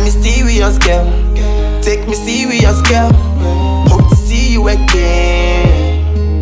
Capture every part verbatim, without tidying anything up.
mysterious girl. Take me serious, girl. Hope to see you again.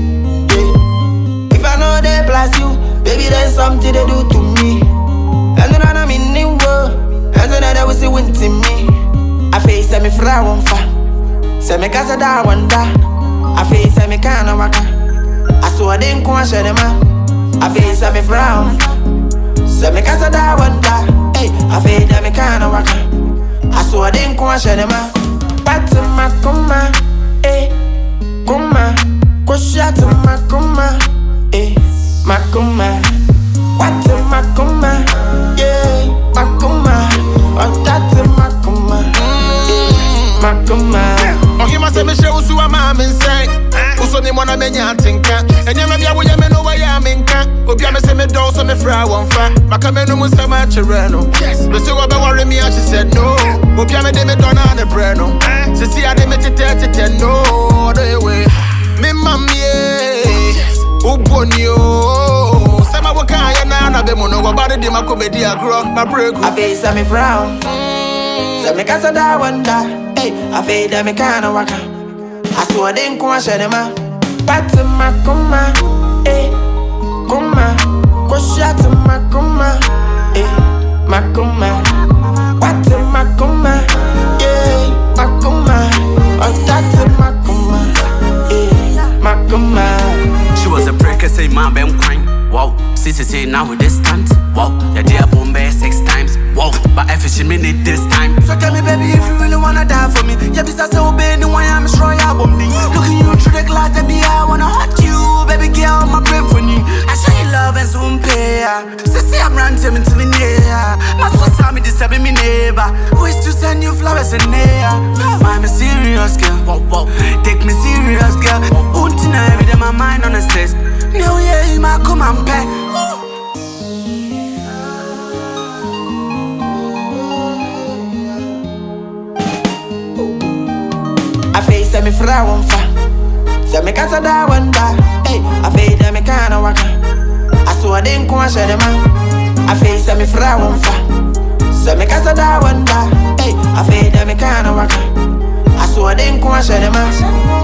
Yeah. If I know they bless you, baby, there's something they do to me. And then I'm in the world, and then they will see winter me. I face me frown fa, say me casa da wanda. I face me kana waka. I saw I didn't come share them. I face me frown, say me casa da wanda. Hey, I face me kana waka. I saw I didn't come share them. But my kuma, eh, kuma, kusha to my kuma, eh, my kuma. What my kuma, yeah, my kuma, or that my kuma, eh, my kuma. Oh, he must have been show you a mom inside. Also, they wanna make you think. And you maybe I will know why I'm in camp. Obiama say me do so me fra one fa. Makame no musa ma chereno. Yes. But so about worry me and she said no. Obiama de me dona on the breno. She see I de me tete tete no. The way me mammy Ubonio. Sama waka ya na na be mo no about the ma comedy agro. My break. I face me frown. So me casa da wanda. Hey, I fade me kana waka. I saw I didn't come share them. But my kuma, eh, kuma, kusha to my kuma, eh, my kuma. What my kuma, yeah, my kuma. Oh, that's my kuma, eh, my kuma. She was a breaker, say my bam crying. Wow, Sissy say now with distance. Wow, your dear Bombay six times. Wow, but if she minute this time. So tell me, baby, if you really wanna die for me. Yeah, because I say obey the way I'm sure you're bombing. Looking you through the glass, baby, I wanna hurt you. Baby, girl, my brain for you. I show you love and soon pay. Sissy, I'm ranting to me near. My sister, me disturbing me neighbor. Wish to send you flowers in there. I'm a serious girl. Wow, wow. Take me serious, girl. Until every day my mind on the stairs. No, yeah, you might come and pay. I face me frown fa, say me casa da wanda. Hey, I fade me kana waka. I saw I didn't come share them. I face me frown fa, say me casa da wanda. Hey, I fade me kana waka. I saw I didn't come share them.